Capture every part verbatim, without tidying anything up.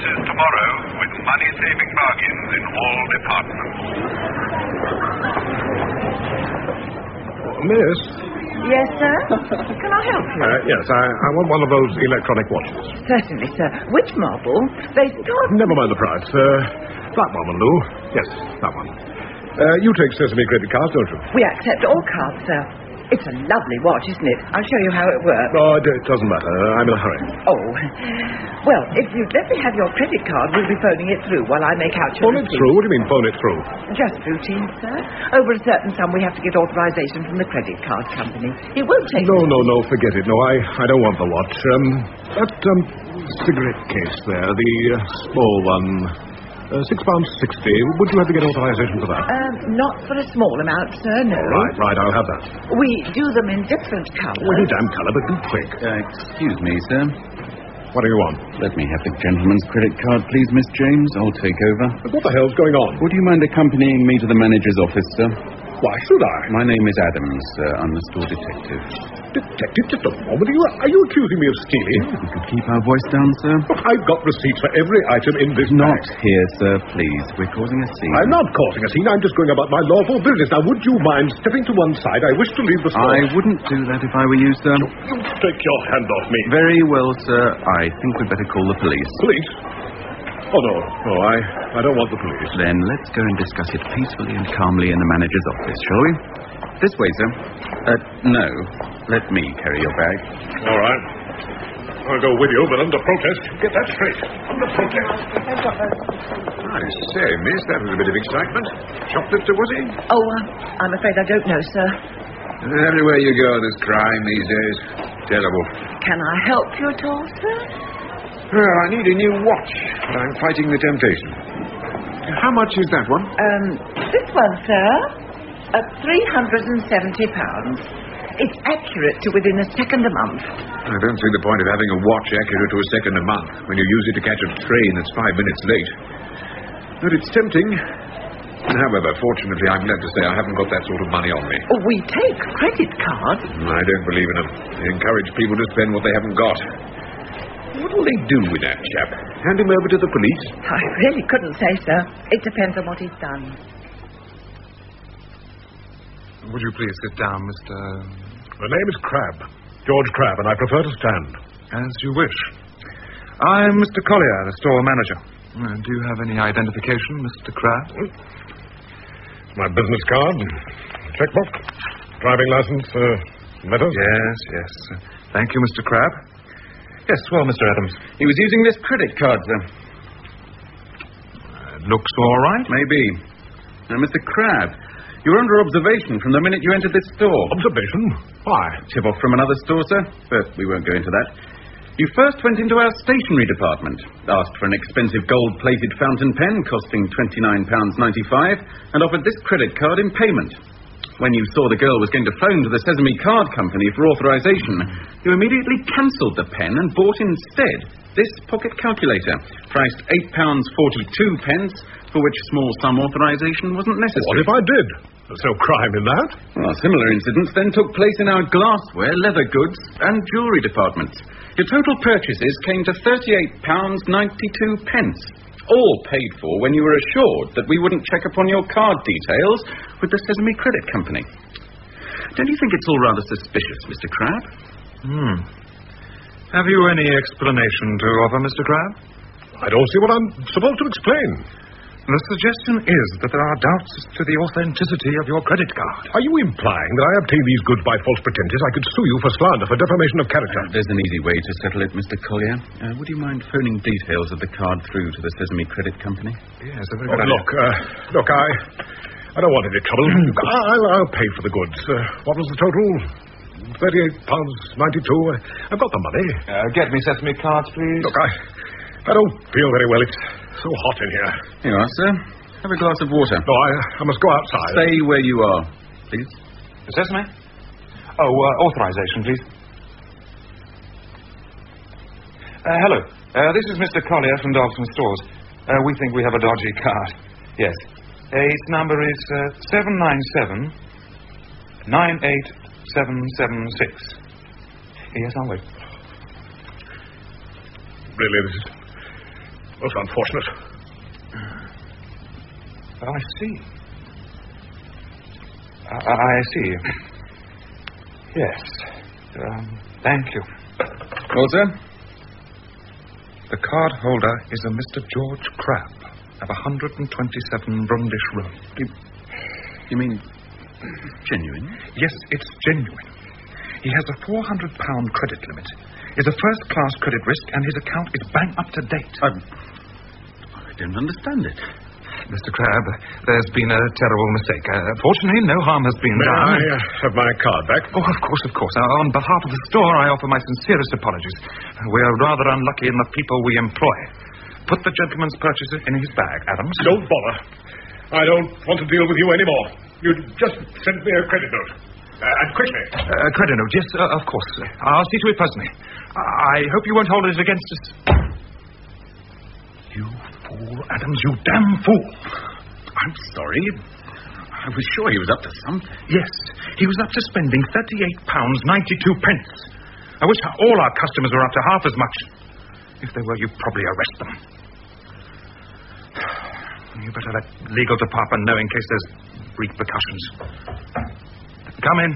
commences tomorrow with money-saving bargains in all departments. Miss? Yes, sir? Can I help you? Uh, yes, I, I want one of those electronic watches. Certainly, sir. Which marble? Base card? Never mind the price. Uh, that one will do. Yes, that one. Uh, you take Sesame credit cards, don't you? We accept all cards, sir. It's a lovely watch, isn't it? I'll show you how it works. No, it, it doesn't matter. I'm in a hurry. Oh. Well, if you'd let me have your credit card, we'll be phoning it through while I make out your Phone it receipt. through? What do you mean, phone it through? Just routine, sir. Over a certain sum, we have to get authorization from the credit card company. It won't take... No, no, no, forget it. No, I, I don't want the watch. Um, that, um, cigarette case there, the uh, small one... Uh, six pounds sixty. Would you have to get authorization for that? Um, not for a small amount, sir, no. Right, right, I'll have that. We do them in different colours. Well, any damn colour, but do quick. Uh, excuse me, sir. What do you want? Let me have the gentleman's credit card, please, Miss James. I'll take over. But what the hell's going on? Would you mind accompanying me to the manager's office, sir? Why should I? My name is Adams, sir. I'm the store detective. Detective, just a moment. Are you, are you accusing me of stealing? We could keep our voice down, sir. Look, I've got receipts for every item in this Not bag. here, sir, please. We're causing a scene. I'm not causing a scene. I'm just going about my lawful business. Now, would you mind stepping to one side? I wish to leave the store. I wouldn't do that if I were you, sir. You take your hand off me. Very well, sir. I think we'd better call the police. Police? Oh, no. No, I, I don't want the police. Then let's go and discuss it peacefully and calmly in the manager's office, shall we? This way, sir. Uh, no. Let me carry your bag. All right. I'll go with you, but under protest. Get that straight. Under protest. I say, miss, that was a bit of excitement. Shoplifter, was he? Oh, uh, I'm afraid I don't know, sir. Everywhere you go, there's crime these days. Terrible. Can I help you at all, sir? Well, I need a new watch, but I'm fighting the temptation. How much is that one? Um, this one, sir, at three hundred seventy pounds. It's accurate to within a second a month. I don't see the point of having a watch accurate to a second a month when you use it to catch a train that's five minutes late. But it's tempting. However, fortunately, I'm glad to say I haven't got that sort of money on me. Oh, we take credit cards. I don't believe in them. They encourage people to spend what they haven't got. What will they do with that chap? Hand him over to the police? I really couldn't say, sir. It depends on what he's done. Would you please sit down, Mister... The name is Crabbe. George Crabbe, and I prefer to stand. As you wish. I'm Mister Collier, the store manager. Uh, do you have any identification, Mister Crabbe? My business card, checkbook, driving license, uh, letters. Yes, yes. Uh, thank you, Mister Crabbe. Yes, well, Mister Adams. He was using this credit card, sir. Uh, it looks all right. Maybe. Now, Mister Crabbe, you were under observation from the minute you entered this store. Observation? Why? Tip off from another store, sir, but we won't go into that. You first went into our stationery department, asked for an expensive gold-plated fountain pen costing twenty-nine pounds ninety-five, and offered this credit card in payment. When you saw the girl was going to phone to the Sesame Card Company for authorization, you immediately cancelled the pen and bought instead this pocket calculator, priced eight pounds forty-two, for which small sum authorization wasn't necessary. What if I did? There's no crime in that. Well, similar incidents then took place in our glassware, leather goods, and jewellery departments. Your total purchases came to thirty-eight pounds ninety-two, all paid for when you were assured that we wouldn't check upon your card details with the Sesame Credit Company. Don't you think it's all rather suspicious, Mister Crabbe? Hmm. Have you any explanation to offer, Mister Crabbe? I don't see what I'm supposed to explain. The suggestion is that there are doubts as to the authenticity of your credit card. Are you implying that I obtained these goods by false pretenses? I could sue you for slander, for defamation of character. Uh, there's an easy way to settle it, Mister Collier. Uh, would you mind phoning details of the card through to the Sesame Credit Company? Yes, a very oh, good Look, uh, look, I... I don't want any trouble. I'll, I'll pay for the goods. Uh, what was the total? thirty-eight pounds ninety-two. I've got the money. Uh, get me Sesame cards, please. Look, I... I don't feel very well. It's so hot in here. Here you are, sir. Have a glass of water. No, I, I must go outside. Stay where you are, please. Sesame? Oh, uh, authorization, please. Uh, hello. Uh, this is Mister Collier from Dobson Stores. Uh, we think we have a dodgy card. Yes. Uh, its number is uh, seven nine seven nine eight seven seven six. Yes, I'll wait. Really, this is... Most unfortunate. I see. I, I see. Yes. Um, thank you. Well, sir? The card holder is a Mister George Crabbe of one twenty-seven Brundish Road. You, you mean genuine? Yes, it's genuine. He has a four hundred pound credit limit, is a first-class credit risk, and his account is bang up to date. I, I don't understand it. Mister Crabbe, there's been a terrible mistake. Uh, fortunately, no harm has been May done. I uh, have my card back? Oh, of course, of course. Uh, on behalf of the store, I offer my sincerest apologies. We are rather unlucky in the people we employ. Put the gentleman's purchases in his bag, Adams. Don't bother. I don't want to deal with you anymore. You just send me a credit note. Uh, and quickly. Uh, credit note, yes, uh, of course. I'll see to it personally. I hope you won't hold it against us. You fool, Adams, you damn fool. I'm sorry. I was sure he was up to something. Yes, he was up to spending thirty-eight pounds ninety-two pence. I wish all our customers were up to half as much. If they were, you'd probably arrest them. You better let legal department know in case there's repercussions. Come in.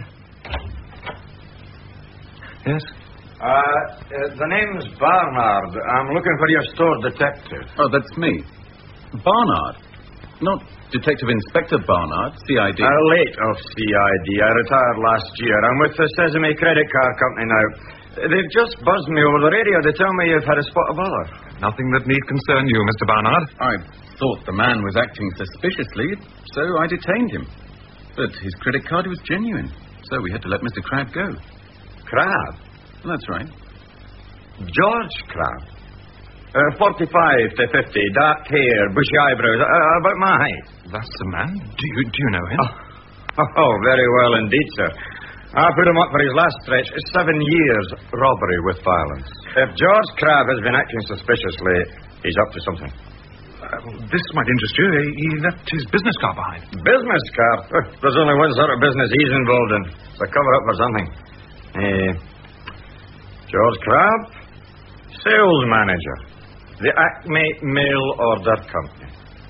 Yes? Uh, uh, the name's Barnard. I'm looking for your store detective. Oh, that's me. Barnard. Not Detective Inspector Barnard, C I D. Uh, late of C I D. I retired last year. I'm with the Sesame Credit Card Company now. They've just buzzed me over the radio to tell me you've had a spot of bother. Nothing that need concern you, Mister Barnard. I thought the man was acting suspiciously, so I detained him. But his credit card was genuine, so we had to let Mister Crabbe go. Crabbe? That's right. George Crabbe. Uh, forty-five to fifty, dark hair, bushy eyebrows, uh, about my height. That's the man? Do you, do you know him? Oh, oh, very well indeed, sir. I put him up for his last stretch. Seven years robbery with violence. If George Crabbe has been acting suspiciously, he's up to something. Uh, this might interest you. He left his business card behind. Business card? There's only one sort of business he's involved in. It's a cover-up for something. Uh, George Crabbe, sales manager. The Acme Mail Order Company.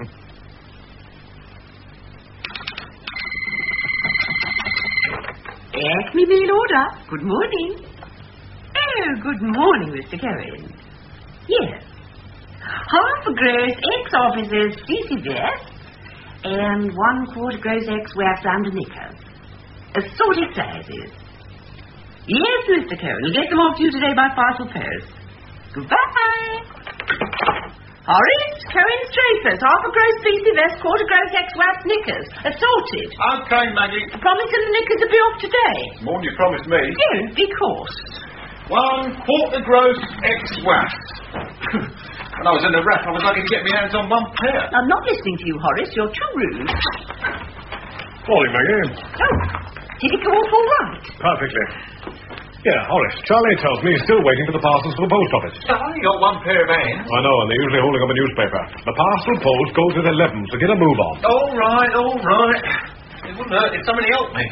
Acme Mail Order. Good morning. Oh, good morning, Mister Cohen. Yes. Half a gross ex-officers C C vest and one quarter gross ex-wax under knickers. Assorted sizes. Yes, Mister Cohen. I'll get them off to you today by parcel post. Goodbye. Horace, Cohen Strafers, half a gross P C vest, quarter gross ex-wax knickers. Assorted. Okay, Maggie. Promise the knickers will be off today. More than you promised me. Don't be coarse. One quarter gross ex-wax. When I was in the wrap, I was lucky to get my hands on one pair. I'm not listening to you, Horace. You're too rude. Morning, Maggie. Oh, did it go off all right? Perfectly. Yeah, Horace, Charlie tells me he's still waiting for the parcels for the post office. I only got one pair of hands. I know, and they're usually holding up a newspaper. The parcel post goes at eleven, so get a move on. All right, all right. It wouldn't hurt if somebody helped me.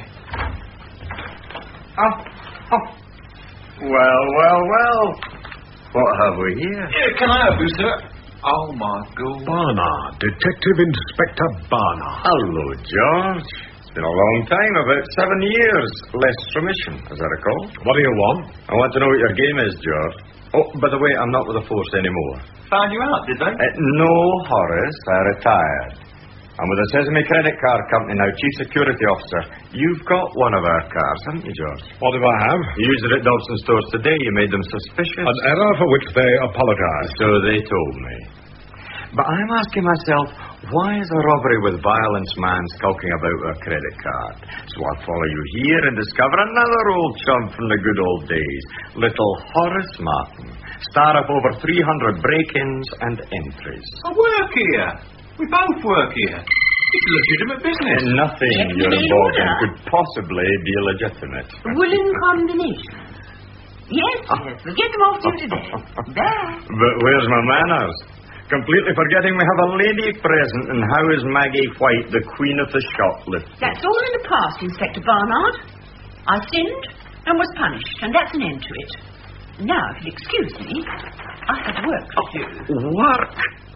Oh, oh. Well, well, well. What have we here? Yeah, can I help you, sir? Oh, my God. Barnard, Detective Inspector Barnard. Hello, George. It's been a long time, about seven years. Less remission, as I recall. What do you want? I want to know what your game is, George. Oh, by the way, I'm not with the force anymore. Found you out, did they? Uh, no, Horace. I retired. I'm with the Sesame Credit Card Company now, Chief Security Officer. You've got one of our cars, haven't you, George? What do I have? You used it at Dobson Stores today. You made them suspicious. An error for which they apologize. So they told me. But I'm asking myself, why is a robbery with violence man skulking about a credit card? So I follow you here and discover another old chum from the good old days. Little Horace Martin, star of over three hundred break-ins and entries. I work here. We both work here. It's legitimate business. And nothing Let you're me involved in order. could possibly be legitimate. Woolen combination. Yes, yes. We'll get them off to you today. Bye. But where's my manners? Completely forgetting we have a lady present, and how is Maggie White, the queen of the shoplifting? That's all in the past, Inspector Barnard. I sinned and was punished, and that's an end to it. Now, if you'll excuse me, I have work to do. Work?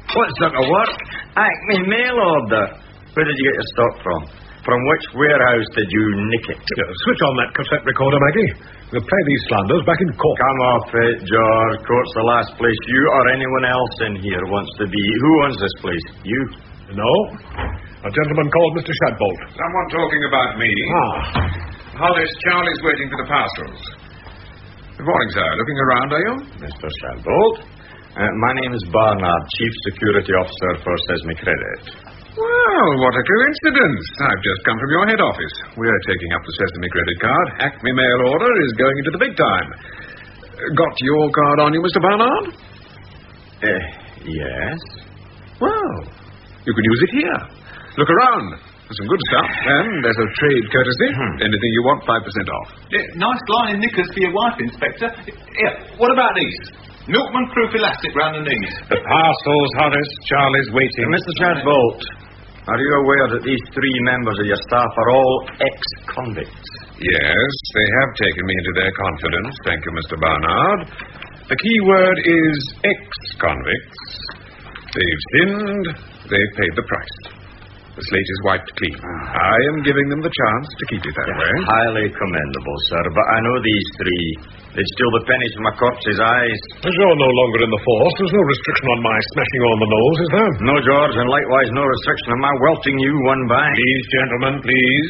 What sort of work? Acme mail order. Where did you get your stock from? From which warehouse did you nick it? Yeah, switch on that cassette recorder, Maggie. We'll play these slanders back in court. Come off it, George. Court's the last place you or anyone else in here wants to be. Who owns this place? You? No. A gentleman called Mister Shadbolt. Someone talking about me. Ah. Hollis, Charlie's waiting for the parcels. Good morning, sir. Looking around, are you? Mister Shadbolt. Uh, my name is Barnard, Chief Security Officer for Sesame Credit. Well, what a coincidence. I've just come from your head office. We're taking up the Sesame credit card. Acme mail order is going into the big time. Got your card on you, Mister Barnard? Uh, yes. Well, you can use it here. Look around. There's some good stuff. And there's a trade courtesy. Anything you want, five percent off. Yeah, nice line in knickers for your wife, Inspector. Yeah, what about these? Milkman proof elastic round the knees. The parcels, Horace. Charlie's waiting. Uh, Mister Shadbolt, are you aware that these three members of your staff are all ex-convicts? Yes, they have taken me into their confidence. Thank you, Mister Barnard. The key word is ex-convicts. They've sinned. They've paid the price. The slate is wiped clean. I am giving them the chance to keep it that Yeah, way. highly commendable, sir. But I know these three. They'd steal the pennies from a corpse's eyes. As you're no longer in the force, there's no restriction on my smashing you on the nose, is there? No, George, and likewise no restriction on my welting you one by. Please, gentlemen, please.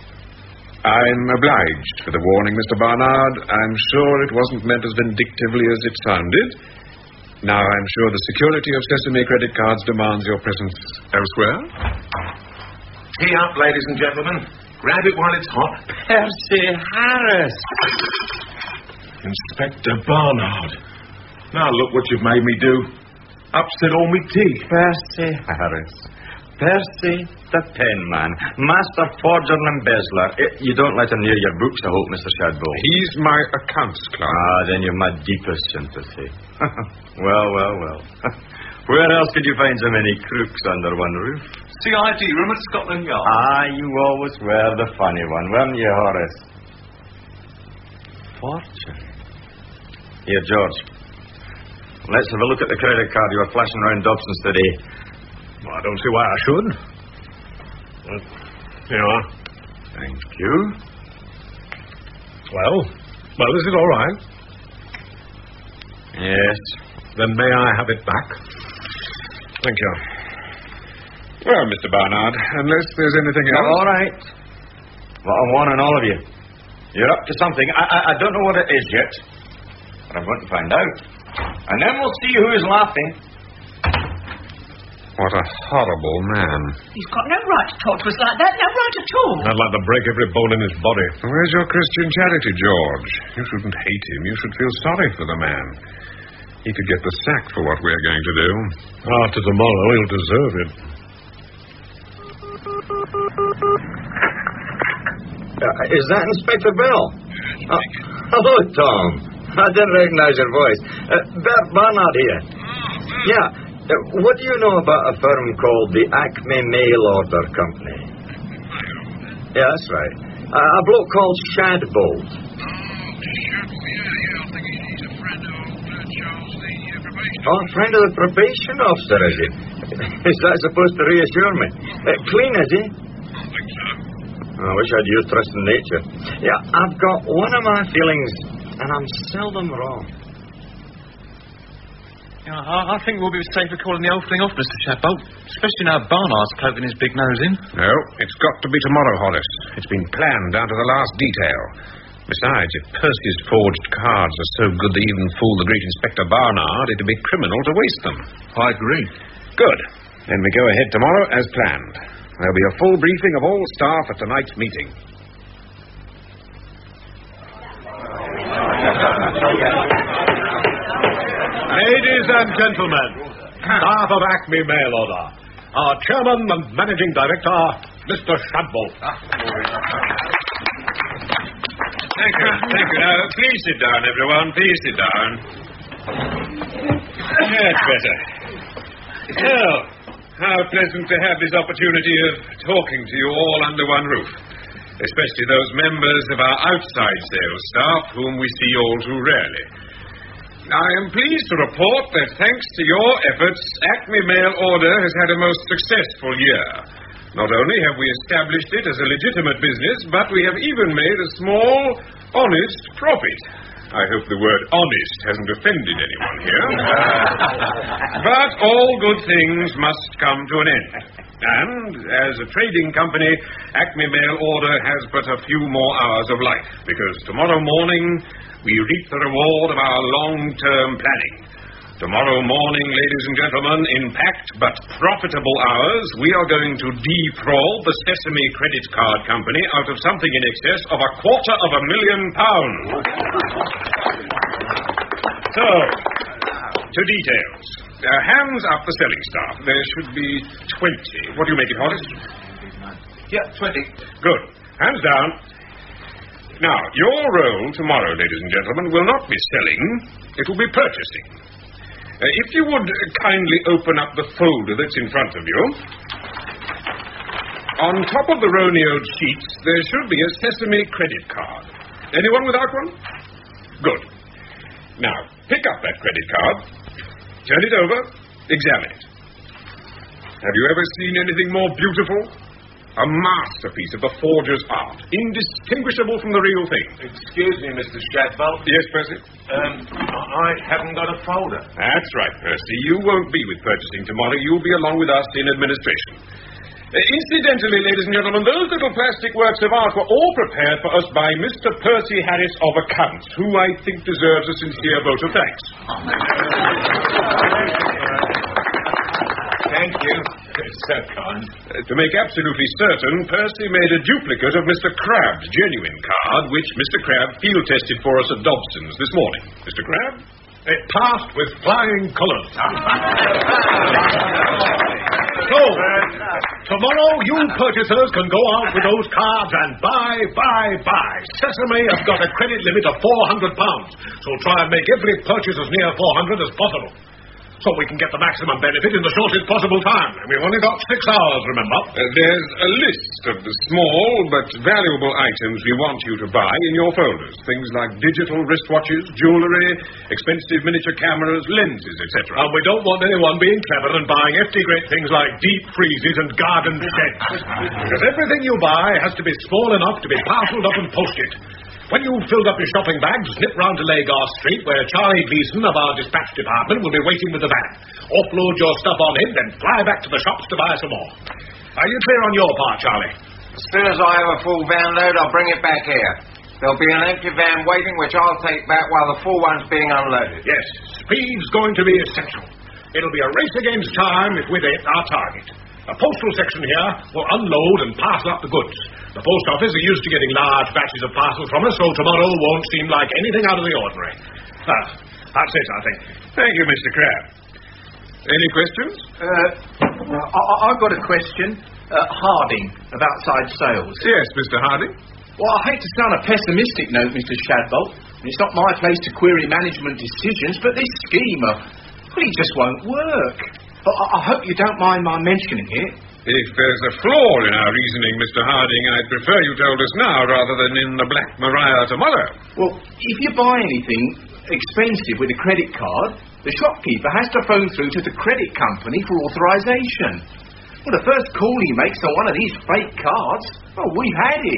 I'm obliged for the warning, Mister Barnard. I'm sure it wasn't meant as vindictively as it sounded. Now I'm sure the security of Sesame credit cards demands your presence elsewhere. Tea up, ladies and gentlemen. Grab it while it's hot. Percy Harris. Inspector Barnard. Now look what you've made me do. Upset all me tea. Percy Harris. Percy the Penman. Master forger and embezzler. Eh, You don't let him near your books, I hope, Mister Shadbolt. He's my accounts clerk. Ah, then you've my deepest sympathy. Well, well, well. Where else could you find so many crooks under one roof? C I D room at Scotland Yard. Ah, you always were the funny one, weren't you, Horace? Fortune. Here, George. Let's have a look at the credit card you were flashing around Dobson's today. Well, I don't see why I should. Well, here you are. Thank you. Well, well, this is all right. Yes. Then may I have it back? Thank you. Well, Mister Barnard, unless there's anything else... All right. Well, I'm warning all of you. You're up to something. I, I, I don't know what it is yet, but I'm going to find out. And then we'll see who is laughing. What a horrible man. He's got no right to talk to us like that. No right at all. I'd like to break every bone in his body. Where's your Christian charity, George? You shouldn't hate him. You should feel sorry for the man. He could get the sack for what we're going to do. After tomorrow, he'll deserve it. Uh, is that Inspector Bell? Uh, hello, Tom. I didn't recognize your voice. Uh, Bert Barnard here. Yeah. Uh, what do you know about a firm called the Acme Mail Order Company? Yeah, that's right. Uh, a bloke called Shadbolt. Oh, a friend of the probation officer, is he? Is that supposed to reassure me? Uh, clean, is he? I wish I'd used trust in nature. Yeah, I've got one of my feelings, and I'm seldom wrong. Yeah, I, I think we'll be safer calling the old thing off, Mister Shadbolt. Especially now Barnard's cloaking his big nose in. No, it's got to be tomorrow, Horace. It's been planned down to the last detail. Besides, if Percy's forged cards are so good they even fool the great Inspector Barnard, it'd be criminal to waste them. I agree. Good. Then we go ahead tomorrow as planned. There'll be a full briefing of all staff at tonight's meeting. Ladies and gentlemen, staff of Acme Mail Order, our chairman and managing director, Mister Shadbolt. Thank you. Thank you. Now, please sit down, everyone. Please sit down. That's better. Well, how pleasant to have this opportunity of talking to you all under one roof, especially those members of our outside sales staff whom we see all too rarely. I am pleased to report that thanks to your efforts, Acme Mail Order has had a most successful year. Not only have we established it as a legitimate business, but we have even made a small, honest profit. I hope the word honest hasn't offended anyone here. But all good things must come to an end. And, as a trading company, Acme Mail Order has but a few more hours of life, because tomorrow morning we reap the reward of our long-term planning. Tomorrow morning, ladies and gentlemen, in packed but profitable hours, we are going to defraud the Sesame Credit Card Company out of something in excess of a quarter of a million pounds. So, to details. Uh, hands up the selling staff. There should be twenty. What do you make it, Horace? Yeah, twenty. Good. Hands down. Now, your role tomorrow, ladies and gentlemen, will not be selling. It will be purchasing. Uh, if you would uh, kindly open up the folder that's in front of you. On top of the Roneoed sheets, there should be a Sesame credit card. Anyone without one? Good. Now, pick up that credit card. Turn it over. Examine it. Have you ever seen anything more beautiful? A masterpiece of the forger's art. Indistinguishable from the real thing. Excuse me, Mister Shadbolt. Yes, Percy? Um, I haven't got a folder. That's right, Percy. You won't be with purchasing tomorrow. You'll be along with us in administration. Uh, incidentally, ladies and gentlemen, those little plastic works of art were all prepared for us by Mister Percy Harris of Accounts, who I think deserves a sincere vote of thanks. Thank you. It's so kind. Uh, to make absolutely certain, Percy made a duplicate of Mister Crabbe's genuine card, which Mister Crabbe field tested for us at Dobson's this morning. Mister Crabbe? It passed with flying colours. So, tomorrow you purchasers can go out with those cards and buy, buy, buy. Sesame has got a credit limit of four hundred pounds, so try and make every purchase as near four hundred as possible, so we can get the maximum benefit in the shortest possible time. And we've only got six hours, remember? Uh, there's a list of the small but valuable items we want you to buy in your folders. Things like digital wristwatches, jewellery, expensive miniature cameras, lenses, et cetera. And we don't want anyone being clever and buying empty great things like deep freezes and garden sheds. Because everything you buy has to be small enough to be parcelled up and posted. When you've filled up your shopping bags, nip round to Lagar Street, where Charlie Gleason of our dispatch department will be waiting with the van. Offload your stuff on him, then fly back to the shops to buy some more. Are you clear on your part, Charlie? As soon as I have a full van load, I'll bring it back here. There'll be an empty van waiting, which I'll take back while the full one's being unloaded. Yes, speed's going to be essential. It'll be a race against time if we hit our target. A postal section here will unload and parcel up the goods. The post office are used to getting large batches of parcels from us, so tomorrow won't seem like anything out of the ordinary. Ah, that's it, I think. Thank you, Mister Crabbe. Any questions? Uh, I- I've got a question. Uh, Harding, of outside sales. Yes, Mister Harding. Well, I hate to sound a pessimistic note, Mister Shadbolt. It's not my place to query management decisions, but this scheme, uh, well, it just won't work. I, I hope you don't mind my mentioning it. If there's a flaw in our reasoning, Mister Harding, I'd prefer you told us now rather than in the Black Maria tomorrow. Well, if you buy anything expensive with a credit card, the shopkeeper has to phone through to the credit company for authorization. Well, the first call he makes on one of these fake cards, well, we've had it.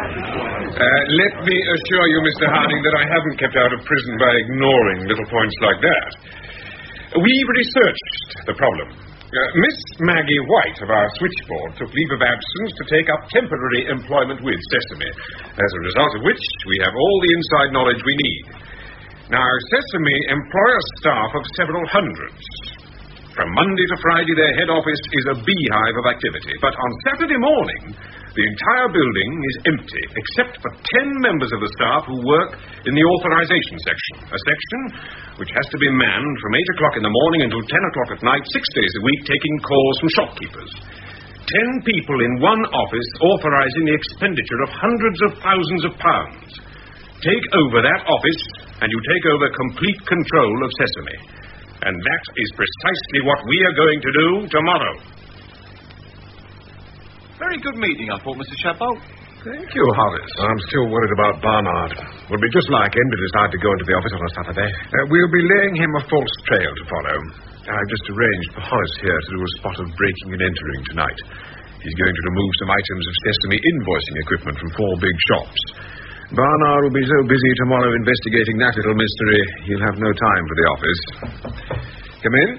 Uh, let me assure you, Mister Harding, that I haven't kept out of prison by ignoring little points like that. We've researched the problem. Uh, Miss Maggie White of our switchboard took leave of absence to take up temporary employment with Sesame, as a result of which we have all the inside knowledge we need. Now, Sesame employ a staff of several hundreds. From Monday to Friday, their head office is a beehive of activity. But on Saturday morning, the entire building is empty, except for ten members of the staff who work in the authorization section. A section which has to be manned from eight o'clock in the morning until ten o'clock at night, six days a week, taking calls from shopkeepers. Ten people in one office authorizing the expenditure of hundreds of thousands of pounds. Take over that office, and you take over complete control of Sesame. And that is precisely what we are going to do tomorrow. Very good meeting, I thought, Mister Shadbolt. Thank you, Horace. I'm still worried about Barnard. Would be just like him to decide to go into the office on a Saturday. Uh, we'll be laying him a false trail to follow. I've just arranged for Horace here to do a spot of breaking and entering tonight. He's going to remove some items of Sesame invoicing equipment from four big shops. Barnard will be so busy tomorrow investigating that little mystery, he'll have no time for the office. Come in.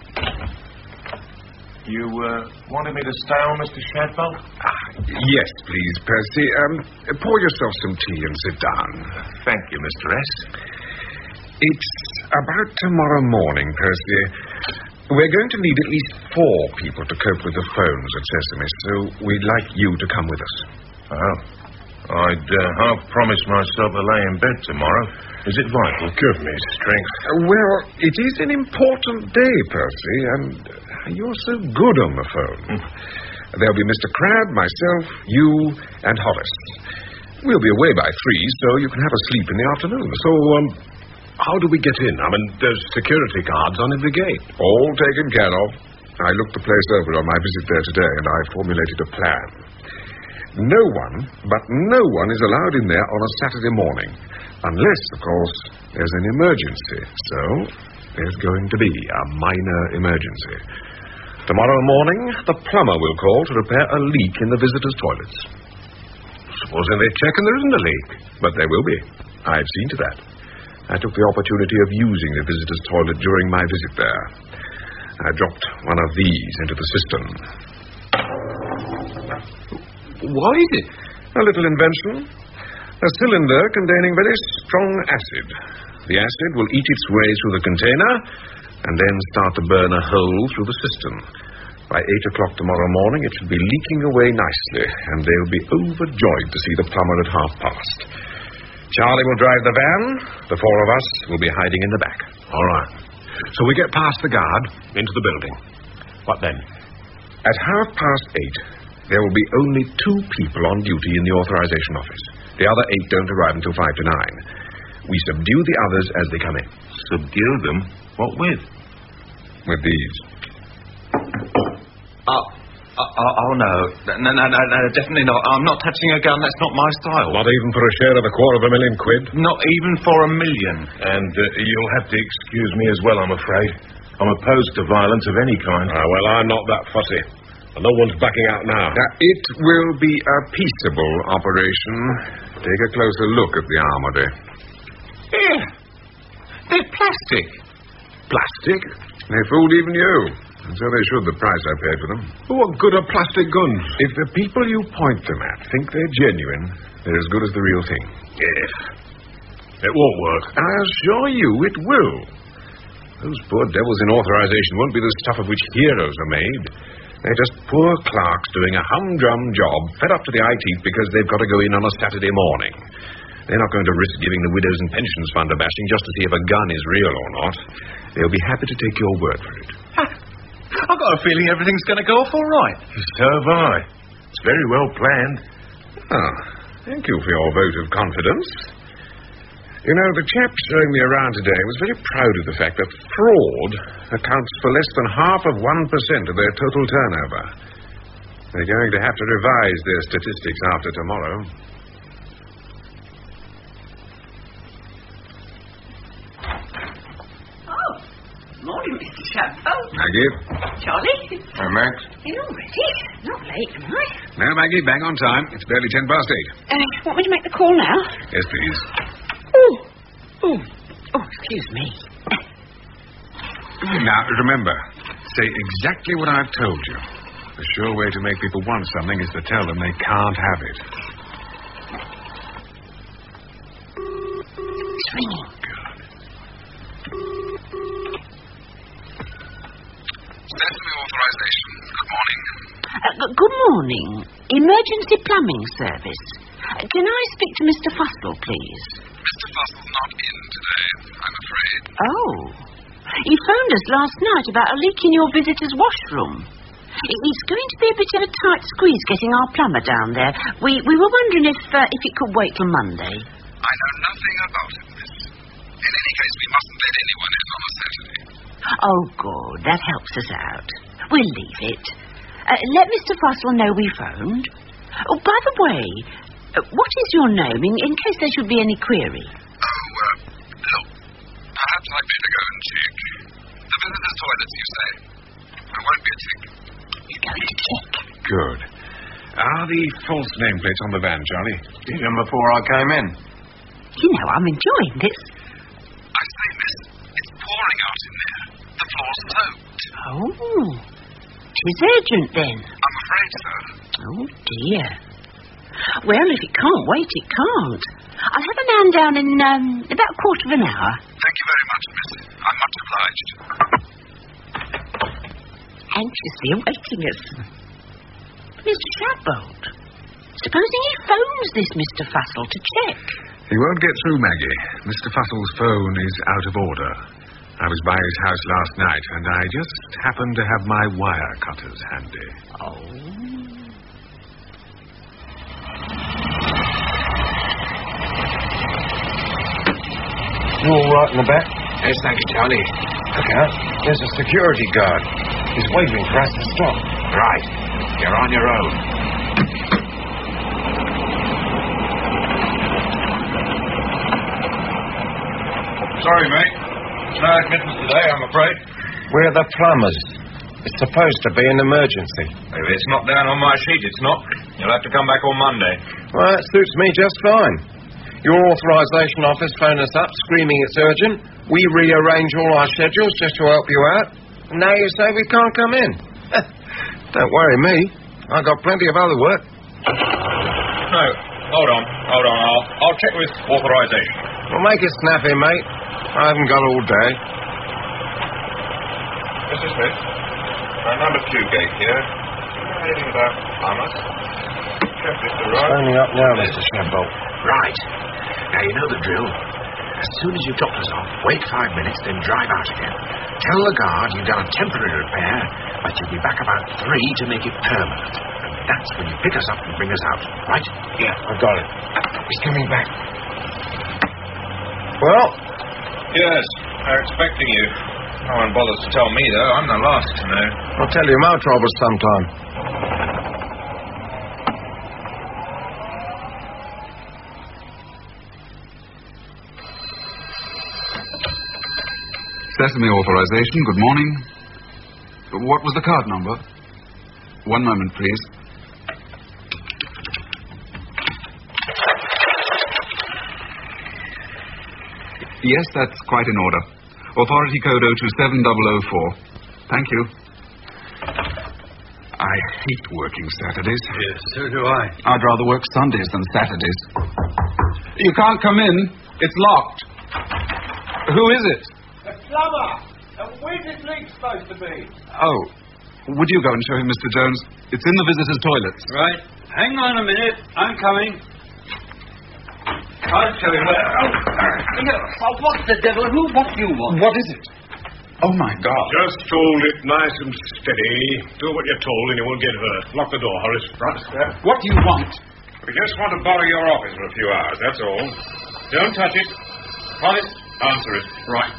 You, uh, wanted me to stay on, Mister Shadbolt? Ah, yes, please, Percy. Um, pour yourself some tea and sit down. Thank you, Mister S. It's about tomorrow morning, Percy. We're going to need at least four people to cope with the phones at Sesame, so we'd like you to come with us. Oh. I'd uh, half promised myself to lay in bed tomorrow. Is it vital? Give me strength. Uh, well, it is an important day, Percy, and you're so good on the phone. There'll be Mister Crabbe, myself, you, and Horace. We'll be away by three, so you can have a sleep in the afternoon. So, um, how do we get in? I mean, there's security guards on every gate. All taken care of. I looked the place over on my visit there today, and I formulated a plan. No one, but no one is allowed in there on a Saturday morning. Unless, of course, there's an emergency. So, there's going to be a minor emergency. Tomorrow morning, the plumber will call to repair a leak in the visitors' toilets. Supposing they check and there isn't a leak. But there will be. I've seen to that. I took the opportunity of using the visitors' toilet during my visit there. I dropped one of these into the cistern. What is it? A little invention. A cylinder containing very strong acid. The acid will eat its way through the container and then start to burn a hole through the cistern. By eight o'clock tomorrow morning, it should be leaking away nicely, and they'll be overjoyed to see the plumber at half past. Charlie will drive the van. The four of us will be hiding in the back. All right. So we get past the guard, into the building. What then? At half past eight, there will be only two people on duty in the authorization office. The other eight don't arrive until five to nine. We subdue the others as they come in. Subdue them? What with? With these. Oh, oh, oh no. No, no, no, no, definitely not. I'm not touching a gun. That's not my style. Not even for a share of a quarter of a million quid? Not even for a million. And uh, you'll have to excuse me as well, I'm afraid. I'm opposed to violence of any kind. Ah, well, I'm not that fussy. No one's backing out now. Now, it will be a peaceable operation. Take a closer look at the armory. Here. They're plastic. Plastic? They fooled even you. And so they should, the price I paid for them. What good are plastic guns? If the people you point them at think they're genuine, they're as good as the real thing. Yes. It won't work. I assure you it will. Those poor devils in authorization won't be the stuff of which heroes are made. They're just poor clerks doing a humdrum job, fed up to the eye teeth because they've got to go in on a Saturday morning. They're not going to risk giving the Widows and Pensions Fund a bashing just to see if a gun is real or not. They'll be happy to take your word for it. I've got a feeling everything's going to go off all right. So have I. It's very well planned. Ah, thank you for your vote of confidence. You know, the chap showing me around today was very proud of the fact that fraud accounts for less than half of one percent of their total turnover. They're going to have to revise their statistics after tomorrow. Oh, morning, Mister Shadbolt. Maggie. Charlie. Hi, Max. You all ready? Not late, am I? No, Maggie, bang on time. It's barely ten past eight. Uh, want me to make the call now? Yes, please. Oh, oh, oh, excuse me. Now, remember, say exactly what I've told you. The sure way to make people want something is to tell them they can't have it. It's ringing. Good. Sesame authorization. Good morning. Uh, g- good morning. Emergency plumbing service. Uh, can I speak to Mister Fussell, please? Mister Fussell's not in today, I'm afraid. Oh. He phoned us last night about a leak in your visitor's washroom. It's going to be a bit of a tight squeeze getting our plumber down there. We we were wondering if uh, if it could wait till Monday. I know nothing about it, miss. In any case, we mustn't let anyone in on a Saturday. Oh, good. That helps us out. We'll leave it. Uh, let Mister Fussell know we phoned. Oh, by the way, Uh, what is your name, in, in case there should be any query? Oh, uh, look, perhaps I'd better go and check. The visitors' toilets, you say? There won't be a tick. You're going to check? Good. Are the false nameplates on the van, Charlie? Did them before I came in. You know, I'm enjoying this. I say, miss, it's pouring out in there. The floor's soaked. Oh. Tis urgent, then. I'm afraid so. Oh, dear. Well, if it can't wait, it can't. I'll have a man down in um, about a quarter of an hour. Thank you very much, miss. I'm much obliged. Anxiously awaiting us. Mister Shadbolt, supposing he phones this Mister Fussell to check? He won't get through, Maggie. Mister Fussell's phone is out of order. I was by his house last night, and I just happened to have my wire cutters handy. Oh. You all right in the back? Yes, thank you, Charlie. Look out. There's a security guard. He's waving for us to stop. Right. You're on your own. Sorry, mate. No admittance today, I'm afraid. We're the plumbers. It's supposed to be an emergency. If it's not down on my sheet, it's not. You'll have to come back on Monday. Well, that suits me just fine. Your authorisation office phoned us up screaming it's urgent. We rearrange all our schedules just to help you out. And now you say we can't come in. Don't worry me. I've got plenty of other work. No, hold on, hold on. I'll, I'll check with authorisation. Well, make it snappy, mate. I haven't got all day. Mister Smith, uh, number two gate here. Heading about Hamas. Check this to right. Only up now, Mister Shadbolt. Right. Now, you know the drill. As soon as you've dropped us off, wait five minutes, then drive out again. Tell the guard you've done a temporary repair, but you'll be back about three to make it permanent. And that's when you pick us up and bring us out, right? Yeah, I got it. He's coming back. Well? Yes, they're expecting you. No one bothers to tell me, though. I'm the last to know. I'll tell you my troubles sometime. Sesame authorization, good morning. What was the card number? One moment, please. Yes, that's quite in order. Authority code oh two seven zero zero four. Thank you. I hate working Saturdays. Yes, so do I. I'd rather work Sundays than Saturdays. You can't come in. It's locked. Who is it? The plumber! And where's his leak supposed to be? Oh, would you go and show him, Mister Jones? It's in the visitors' toilets. Right. Hang on a minute. I'm coming. I'll show you where. Oh, oh, what the devil? Who? What do you want? What is it? Oh, my God. Just hold it nice and steady. Do what you're told and you won't get hurt. Lock the door, Horace. Right, sir. What do you want? We just want to borrow your office for a few hours, that's all. Don't touch it. Horace, answer it. Right.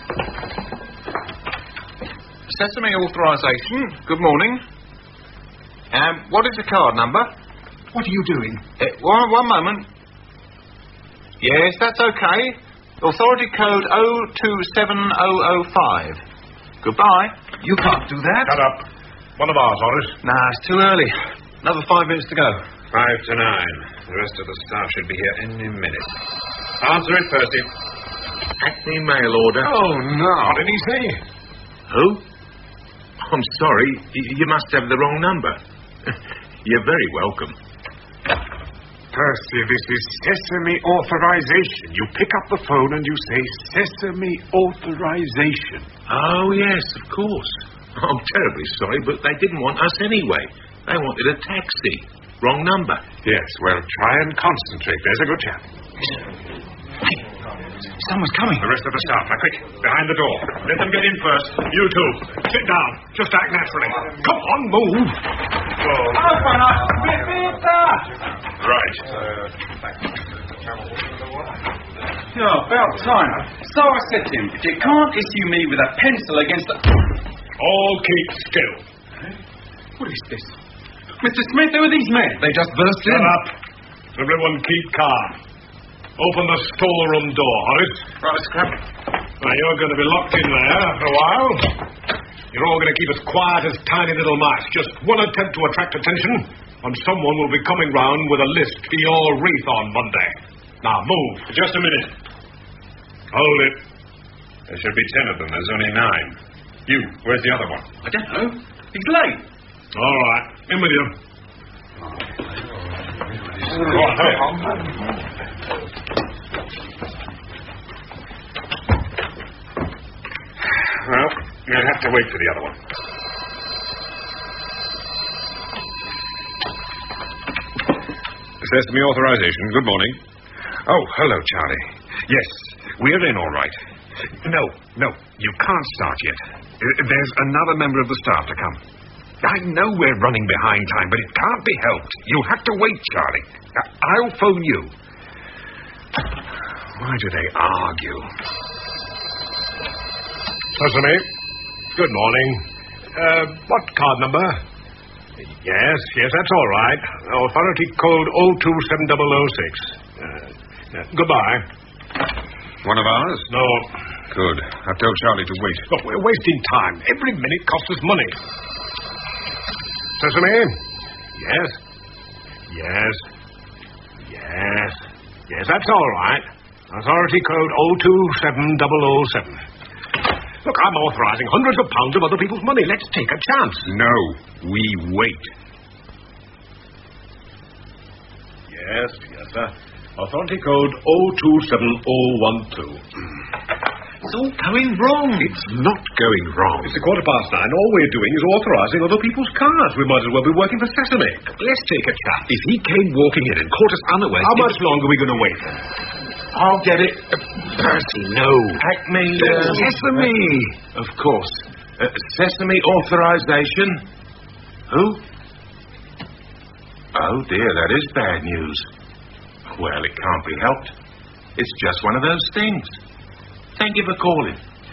Sesame authorization. Good morning. Um, what is the card number? What are you doing? Uh, one, one moment. Yes, that's okay. Authority code oh two seven oh oh five. Goodbye. You can't do that. Shut up. One of ours, Horace. Nah, it's too early. Another five minutes to go. Five to nine. The rest of the staff should be here any minute. Answer it, Percy. Acme mail order. Oh, no. What did he say? Who? I'm sorry. Y- you must have the wrong number. You're very welcome. Percy, this is Sesame authorization. You pick up the phone and you say Sesame authorization. Oh, yes, of course. I'm terribly sorry, but they didn't want us anyway. They wanted a taxi. Wrong number. Yes, well, try and concentrate. There's a good chap. Hey, someone's coming. The rest of the staff, now quick, behind the door. Let them get in first. You two, sit down. Just act naturally. Come on, move. Open up! Right. Yeah, about time. So I said to him, if you can't issue me with a pencil against the... All keep still. What is this? Mister Smith, who are these men? They just burst Shut in. up. Everyone keep calm. Open the storeroom door, Horace. Right, Scrap. Now, you're going to be locked in there for a while. You're all going to keep as quiet as tiny little mice. Just one attempt to attract attention, and someone will be coming round with a list for your wreath on Monday. Now, move. Just a minute. Hold it. There should be ten of them. There's only nine. You, where's the other one? I don't know. He's late. All right. In with you. Go on, hurry. Well, you'll have to wait for the other one. Sesame authorization. Good morning. Oh, hello, Charlie. Yes, we're in all right. No, no, you can't start yet. Uh, There's another member of the staff to come. I know we're running behind time, but it can't be helped. You'll have to wait, Charlie. Uh, I'll phone you. Why do they argue? Sesame, good morning. Uh, what card number? Yes, yes, that's all right. Authority code oh two seven zero zero six. Uh, uh, goodbye. One of ours? No. Good. I've told Charlie to wait. Look, we're wasting time. Every minute costs us money. Sesame? Yes? Yes? Yes? Yes, that's all right. Authority code oh two seven zero zero seven. Look, I'm authorizing hundreds of pounds of other people's money. Let's take a chance. No, we wait. Yes, yes, sir. Authority code oh two seven oh one two. It's all going wrong. It's not going wrong. It's a quarter past nine. All we're doing is authorizing other people's cars. We might as well be working for Sesame. Let's take a chance. If he came walking in and caught us unawares... How much longer are we going to wait? I'll get it. Uh, Percy, no. Acme. Uh, Sesame. Of course. Uh, Sesame authorization. Who? Oh, dear, that is bad news. Well, it can't be helped. It's just one of those things. Thank you for calling.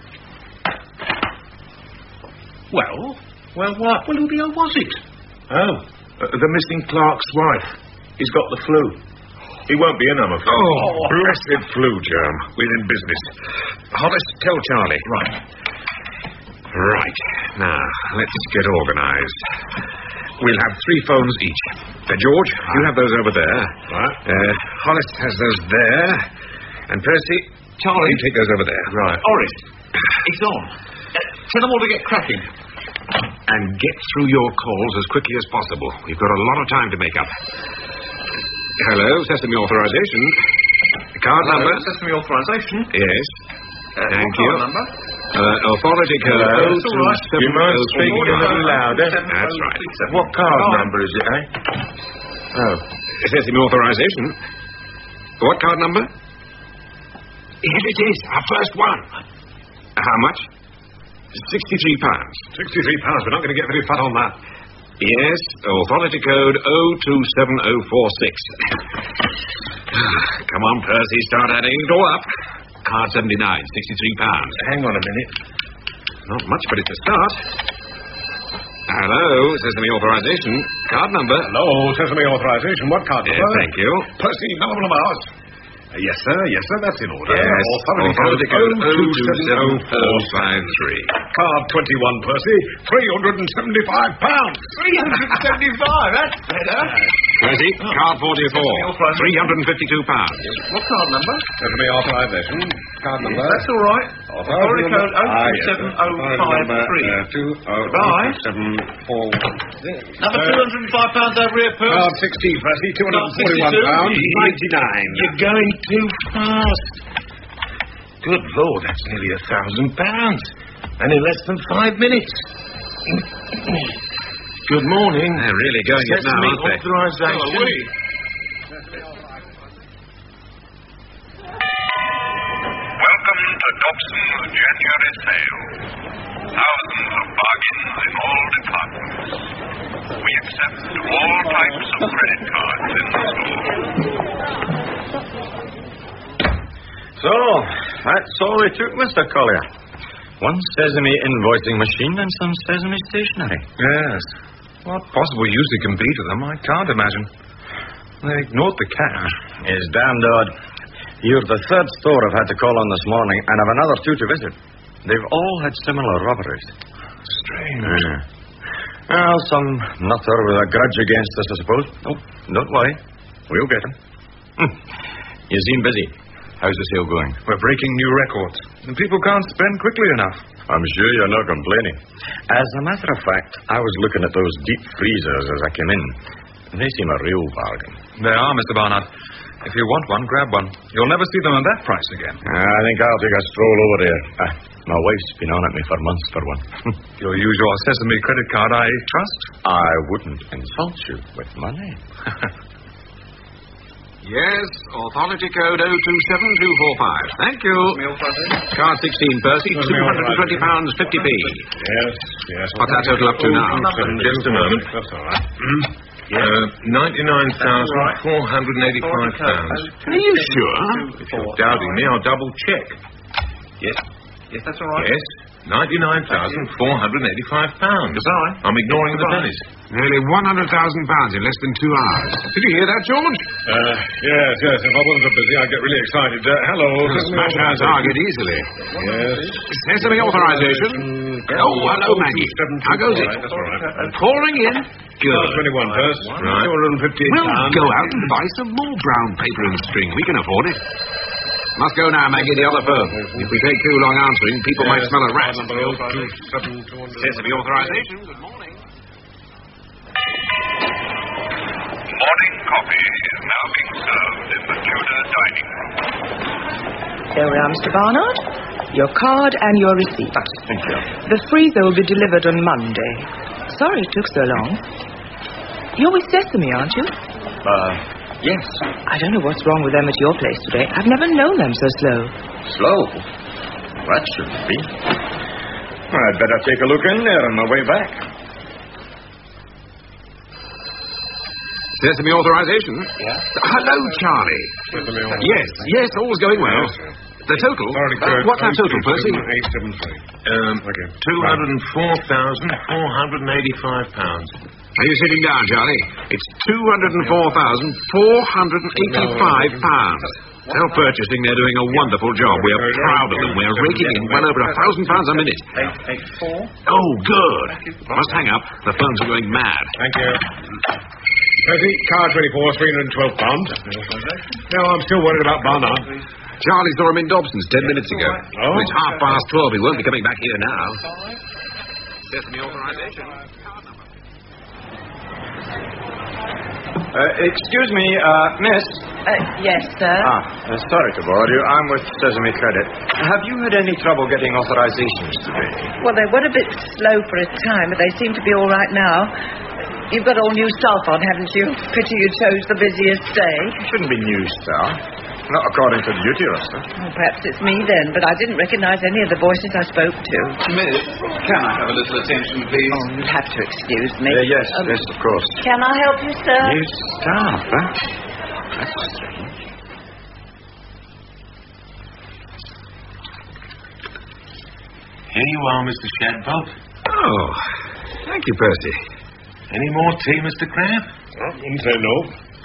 Well? Well, what? Well, who the hell was it? Oh, uh, the missing clerk's wife. He's got the flu. He won't be in, I'm afraid. Oh, blessed flu germ. We're in business. Hollis, tell Charlie. Right. Right. Now, let's get organized. We'll have three phones each. Uh, George, you have those over there. Right. Uh, Hollis has those there. And Percy, Charlie. you take those over there. Right. Horace. It's on. Uh, tell them all to get cracking. And get through your calls as quickly as possible. We've got a lot of time to make up. Hello, Sesame authorization. Card Hello, number. Sesame authorization. Yes. Uh, Thank what you. card number? Uh, authority code. Hello. oh That's two all right. seven You must oh speak four. a little louder. That's right. What card Right. number is it, eh? Oh. Sesame authorization. What card number? Yes, it is. Our first one. How much? Sixty-three pounds. Sixty-three pounds. We're not going to get very fat on that. Yes, authority code oh two seven oh four six. Come on, Percy, start adding it all up. Card seventy-nine, sixty-three pounds. Hang on a minute. Not much, but it's a start. Hello, Sesame authorization. Card number. Hello, Sesame authorization. What card Yes, number? thank you. Percy, number of ours. Uh, yes, sir. Yes, sir. That's in order. Yes, Authority authority code code oh two seven oh four five three. Card twenty-one, Percy. three hundred seventy-five pounds. three hundred seventy-five, that's better. Percy, card forty-four. three hundred fifty-two pounds. What card number? Sesame authorization. Card number. That's all right. Authority code oh two seven oh five three. two oh Right. seven four. Another two hundred five pounds over here, Percy. Card sixteen, Percy. two hundred forty-one pounds. ninety-nine. You're going too fast. Good Lord, that's nearly a thousand pounds. And in less than five minutes. Good morning. They're really going it now, aren't they? Authorization. Welcome to Dobson's January sale. Thousands of bargains in all departments. We accept all types of credit cards in the store. So, that's all it took, Mister Collier. One Sesame invoicing machine and some Sesame stationery. Yes. What possible use it can be to them, I can't imagine. They ignored the cash. It's damned odd. You're the third store I've had to call on this morning, and I've another two to visit. They've all had similar robberies. Strange. Yeah. Well, some nutter with a grudge against us, I suppose. Oh, don't worry. We'll get him. Hm. You seem busy. How's the sale going? We're breaking new records. And people can't spend quickly enough. I'm sure you're not complaining. As a matter of fact, I was looking at those deep freezers as I came in. They seem a real bargain. They are, Mister Barnard. If you want one, grab one. You'll never see them at that price again. I think I'll take a stroll over there. Ah, my wife's been on at me for months for one. You'll use your Sesame credit card, I trust? I wouldn't insult you with money. Yes, authority code oh two seven two four five. Thank you. Card sixteen, Percy, two hundred twenty pounds fifty p. Yes, yes. What's that total up to now? Just a moment. That's all right. Uh, ninety-nine thousand four hundred eighty-five pounds. Are you sure? If you're doubting me, I'll double check. Yes. Yes, that's all right. Yes. ninety-nine thousand four hundred eighty-five pounds. That's all right. I'm ignoring the pennies. Nearly one hundred thousand pounds in less than two hours. Did you hear that, George? Uh, yes, yes. If I wasn't so busy, I'd get really excited. Uh, hello. Smash our target easily. Yes. Sesame authorization. Oh, hello, Maggie. How goes it? That's all right. Pouring in. Good. twenty-one first. Right. two hundred fifteen We'll pounds. go out and buy some more brown paper and string. We can afford it. Must go now, Maggie, the other firm. If we take too long answering, people might smell a rat. Sesame authorization. Good morning. Morning coffee is now being served in the Tudor dining room. There we are, Mister Barnard. Your card and your receipt. Thank you. The freezer will be delivered on Monday. Sorry it took so long. You're with Sesame, aren't you? Uh, yes. I don't know what's wrong with them at your place today. I've never known them so slow. Slow? That shouldn't be. I'd better take a look in there on my way back. Sesame authorization? Yeah. Hello, Charlie. Yes, yes, all's going well. The total? Uh, what's our total, Percy? eight seven three. Um, two hundred four thousand four hundred eighty-five pounds. Are you sitting down, Charlie? It's two hundred four thousand four hundred eighty-five pounds. Self-purchasing, they're doing a wonderful job. We're proud of them. We're raking in well over a thousand pounds a minute. Oh, good. Must hang up. The phones are going mad. Thank you. Percy, car twenty-four, three hundred twelve pounds. No, I'm still worried about Barnard. Charlie saw him in Dobson's ten minutes ago. Oh? Well, it's half past twelve. He won't be coming back here now. Sesame authorization. Uh, excuse me, uh, miss. Uh, yes, sir. Ah, uh, sorry to bother you. I'm with Sesame Credit. Have you had any trouble getting authorizations today? Well, they were a bit slow for a time, but they seem to be all right now. You've got all new staff on, haven't you? Pity you chose the busiest day. Shouldn't be new staff. Not according to the duty roster. Oh, perhaps it's me then, but I didn't recognize any of the voices I spoke to. Miss, can I have a little attention, please? Oh, you'll have to excuse me. Uh, yes, Um, yes, of course. Can I help you, sir? New staff, huh? That's strange. Here you are, Mister Shadbolt. Oh, thank you, Percy. Any more tea, Mister Crab? I wouldn't say no.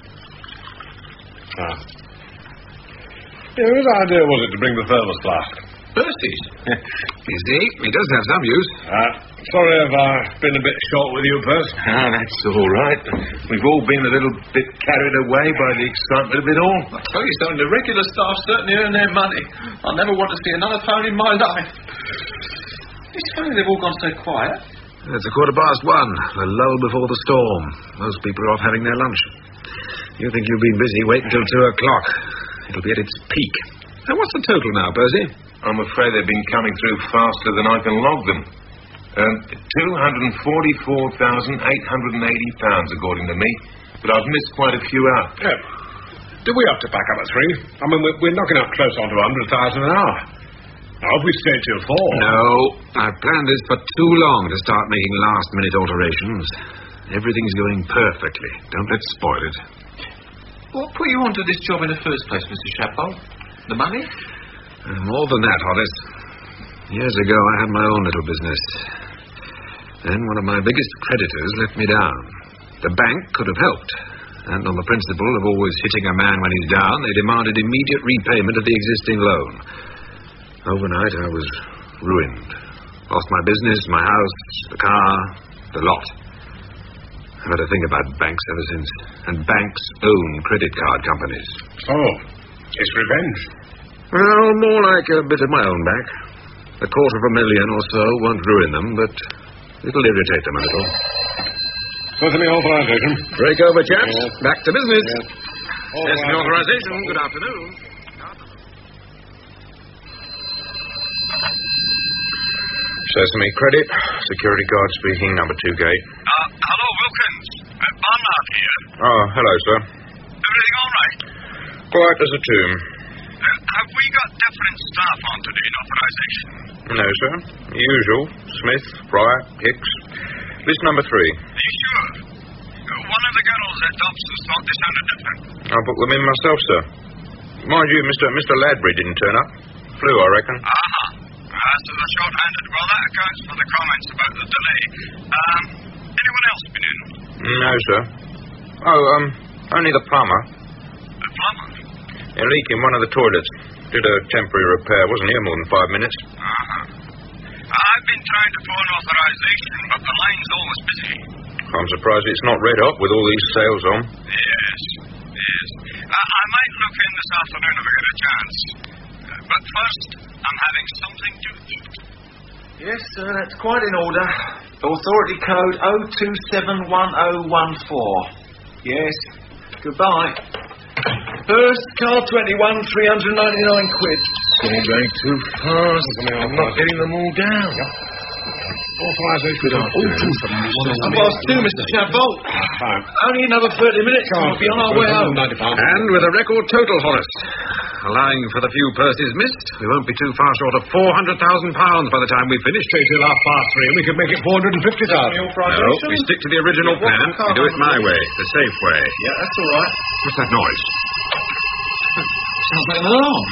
Ah. Yeah, whose idea was it to bring the thermos flask? Percy's. You see, he does have some use. Ah, sorry if I've been a bit short with you, Percy. Ah, that's all right. We've all been a little bit carried away by the excitement of it all. I tell you something, the regular staff certainly earn their money. I'll never want to see another phone in my life. It's funny they've all gone so quiet. It's a quarter past one, the lull before the storm. Most people are off having their lunch. You think you've been busy, wait until two o'clock. It'll be at its peak. Now, what's the total now, Percy? I'm afraid they've been coming through faster than I can log them. Um, two hundred forty-four thousand eight hundred eighty pounds, according to me. But I've missed quite a few out. Yeah. Do we have to back up at three? I mean, we're, we're knocking up close on to one hundred thousand an hour. Now, if we stay till four... No, I've planned this for too long to start making last-minute alterations. Everything's going perfectly. Don't let's spoil it. What put you onto this job in the first place, Mister Shadbolt? The money? Uh, more than that, Horace. Years ago, I had my own little business. Then one of my biggest creditors let me down. The bank could have helped. and on the principle of always hitting a man when he's down, they demanded immediate repayment of the existing loan. Overnight, I was ruined. Lost my business, my house, the car, the lot. I've had to think about banks ever since, and banks own credit card companies. So, it's revenge? Well, more like a bit of my own back. A quarter of a million or so won't ruin them, but it'll irritate them a little. Sesame authorization. Break over, chaps. Yes. Back to business. Yes. Sesame authorization. Good afternoon. Sesame Credit. Security guard speaking, number two gate. Uh, hello, Wilkins. Uh, Barnard here. Oh, hello, sir. Everything all right? Quiet as a tomb. Uh, have we got different staff on today in authorization? No, sir. Usual. Smith, Bryant, Hicks. List number three. Are you sure? Uh, one of the girls at Dobson's thought this sounded different. I'll put them in myself, sir. Mind you, Mister Mister Ladbury didn't turn up. Flew, I reckon. Uh-huh. As to the short-handed, well, that accounts for the comments about the delay. Um, anyone else been in? No, sir. Oh, um, only the plumber. The plumber? A leak in one of the toilets. Did a temporary repair. Wasn't here more than five minutes. Uh-huh. I've been trying to phone authorization, but the line's always busy. I'm surprised it's not red hot with all these sales on. Yes, yes. Uh, I might look in this afternoon if I get a chance. Uh, but first, I'm having something to eat. Yes, sir, that's quite in order. Authority code oh two seven one oh one four. Yes. Goodbye. First, car twenty-one, three hundred ninety-nine quid. It's all going too fast. I'm not getting them all down. Authorization. I'm past two, Mister Shadbolt. Only another thirty minutes and we'll be on our way home. And with a record total, Horace. Allowing for the few purses missed, we won't be too far short of four hundred thousand pounds by the time we finish. Stay till half past three and we could make it four hundred fifty thousand. No, we stick to the original plan. We do it my way, the safe way. Yeah, that's all right. What's that noise? Sounds like an alarm.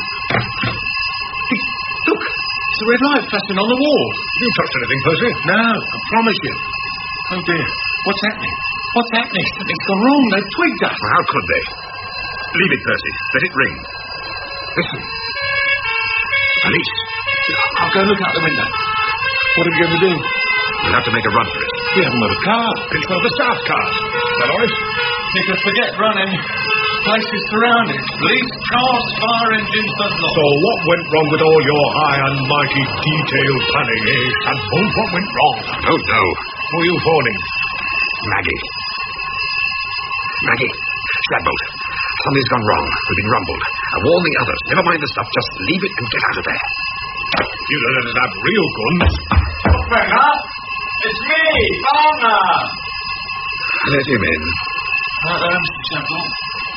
Look, it's a red light flashing on the wall. You touched anything, Percy? No, I promise you. Oh dear, what's happening? What's happening? Something's gone wrong. They've twigged us. Well, how could they? Leave it, Percy. Let it ring. Listen. Police. I'll go look out the window. What are we going to do? We'll have to make a run for it. We haven't got a car. It's one of the staff cars. Well, Horace? You can forget running. Place is surrounded. Police, cars, fire engines, the lot. So what went wrong with all your high and mighty detailed planning, eh, Shadbolt? What went wrong? Oh, no. Who are you phoning? Maggie. Maggie. Shadbolt. Something's gone wrong. We've been rumbled. I warn the others. Never mind the stuff. Just leave it and get out of there. You don't let us have real guns. Operator! It's me, Barnard! Let him in. Right there, Mister Shadbolt.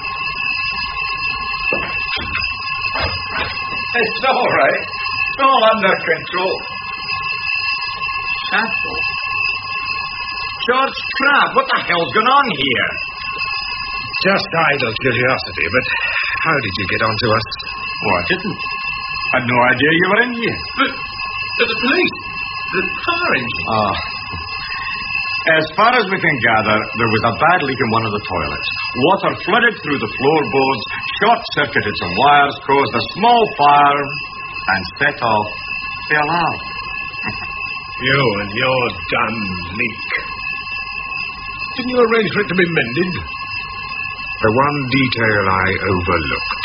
It's all right. It's all under control. Shadbolt? George Crabbe, what the hell's going on here? Just idle curiosity, but how did you get onto us? Oh, I didn't. I had no idea you were in here. But, but the police, the fire engine. Ah. As far as we can gather, there was a bad leak in one of the toilets. Water flooded through the floorboards, short-circuited some wires, caused a small fire, and set off the alarm. You and your damned leak. Didn't you arrange for it to be mended? The one detail I overlooked.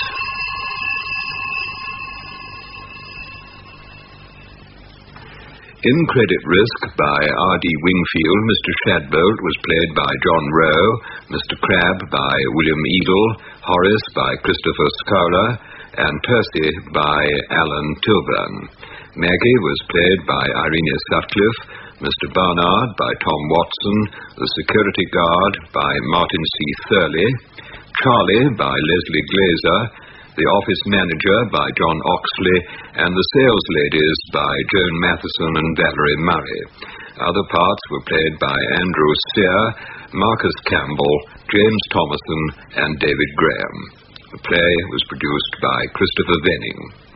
In Credit Risk by R D Wingfield, Mister Shadbolt was played by John Rowe, Mister Crabbe by William Eagle, Horace by Christopher Schuyler, and Percy by Alan Tilburn. Maggie was played by Irene Sutcliffe, Mister Barnard by Tom Watson, the security guard by Martin C. Thurley, Charlie by Leslie Glazer, the office manager by John Oxley, and the sales ladies by Joan Matheson and Valerie Murray. Other parts were played by Andrew Steer, Marcus Campbell, James Thomason, and David Graham. The play was produced by Christopher Venning.